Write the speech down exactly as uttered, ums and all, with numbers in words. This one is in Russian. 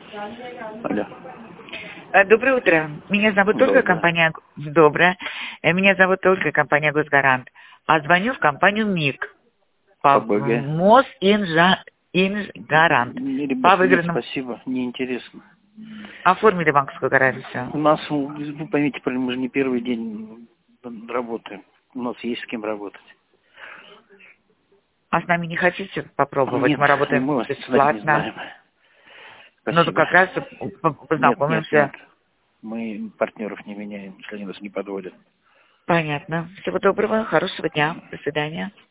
Алло. Э, Доброе утро. Меня зовут Ольга, Доброе. компания... Доброе. Э, Меня зовут Ольга, компания «Госгарант». А звоню в компанию МИГ. По ПБГ. Мосинжа... Инжгарант. По Ребята, нет, выигранному... спасибо, неинтересно. Оформили банковскую гарантию, все. У нас, вы поймите, мы же не первый день работаем. У нас есть с кем работать. А с нами не хотите попробовать? Нет, Мы работаем мы вас сказать не бесплатно. знаем. Ну, то Спасибо. как раз по- Нет, нет, познакомимся. нет. Мы партнеров не меняем, если они нас не подводят. Понятно. Всего доброго, хорошего дня. До свидания.